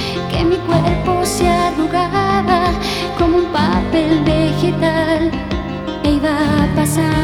que mi cuerpo se arrugaba como un papel vegetal e iba pasando